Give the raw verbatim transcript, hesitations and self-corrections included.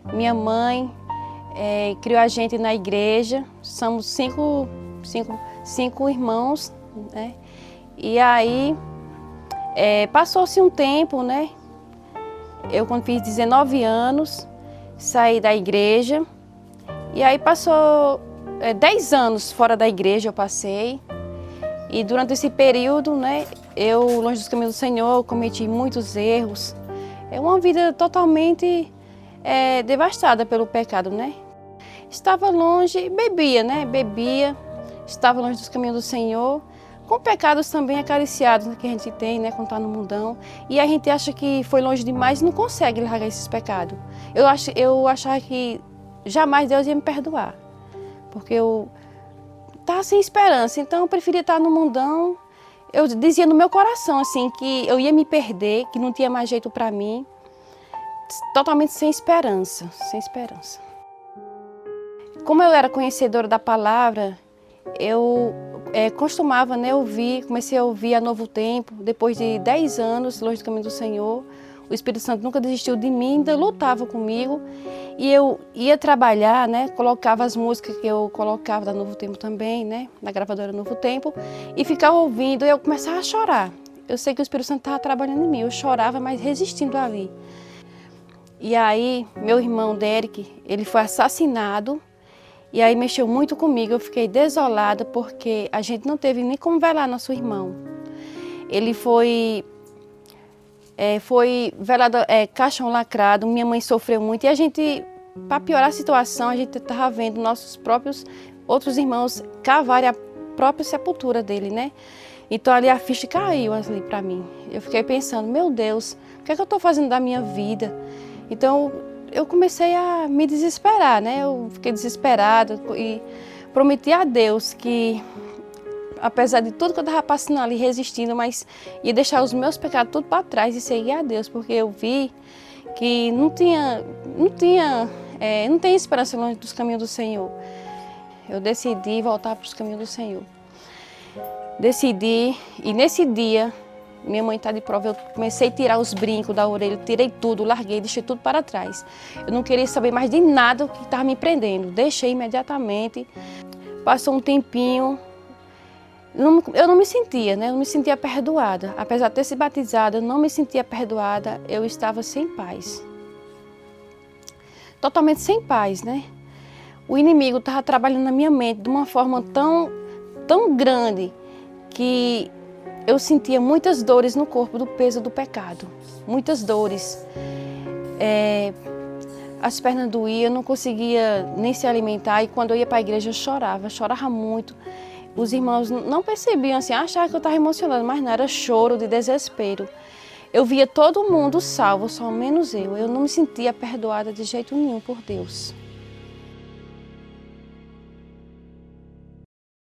minha mãe é, criou a gente na igreja. Somos cinco, cinco, cinco irmãos, né? E aí é, passou-se um tempo, né? Eu, quando fiz dezenove anos, saí da igreja. E aí passou é, dez anos fora da igreja, eu passei. E durante esse período, né, eu, longe dos caminhos do Senhor, cometi muitos erros. É uma vida totalmente é, devastada pelo pecado, né? Estava longe, bebia, né? Bebia, estava longe dos caminhos do Senhor, com pecados também acariciados, né, que a gente tem, né, quando está no mundão. E a gente acha que foi longe demais e não consegue largar esses pecados. Eu, ach, eu achava que jamais Deus ia me perdoar, porque eu estava sem esperança, então eu preferia estar no mundão. Eu dizia no meu coração assim que eu ia me perder, que não tinha mais jeito para mim, totalmente sem esperança, sem esperança. Como eu era conhecedora da palavra, eu é, costumava, né, ouvir, comecei a ouvir a Novo Tempo, depois de dez anos longe do caminho do Senhor. O Espírito Santo nunca desistiu de mim, ainda lutava comigo. E eu ia trabalhar, né, colocava as músicas que eu colocava da Novo Tempo também, né, na gravadora Novo Tempo, e ficava ouvindo, e eu começava a chorar. Eu sei que o Espírito Santo estava trabalhando em mim, eu chorava, mas resistindo ali. E aí, meu irmão Derek, ele foi assassinado, e aí mexeu muito comigo, eu fiquei desolada, porque a gente não teve nem como velar nosso irmão. Ele foi... É, foi velado, é, caixão lacrado, minha mãe sofreu muito e a gente, para piorar a situação, a gente estava vendo nossos próprios, outros irmãos cavarem a própria sepultura dele, né? Então ali a ficha caiu ali para mim. Eu fiquei pensando, meu Deus, o que é que eu estou fazendo da minha vida? Então eu comecei a me desesperar, né? Eu fiquei desesperada e prometi a Deus que, apesar de tudo que eu estava passando ali, resistindo, mas ia deixar os meus pecados tudo para trás e seguir a Deus, porque eu vi que não tinha, não tinha, é, não tem esperança longe dos caminhos do Senhor. Eu decidi voltar para os caminhos do Senhor. Decidi, e nesse dia, minha mãe está de prova, eu comecei a tirar os brincos da orelha, tirei tudo, larguei, deixei tudo para trás. Eu não queria saber mais de nada que estava me prendendo, deixei imediatamente. Passou um tempinho, eu não me sentia, né? Eu não me sentia perdoada. Apesar de ter se batizado, eu não me sentia perdoada, eu estava sem paz. Totalmente sem paz, né? O inimigo estava trabalhando na minha mente de uma forma tão, tão grande que eu sentia muitas dores no corpo do peso do pecado. Muitas dores. É, as pernas doíam, eu não conseguia nem se alimentar e quando eu ia para a igreja eu chorava, chorava muito. Os irmãos não percebiam, assim, achavam que eu estava emocionada, mas não, era choro de desespero. Eu via todo mundo salvo, só menos eu. Eu não me sentia perdoada de jeito nenhum por Deus.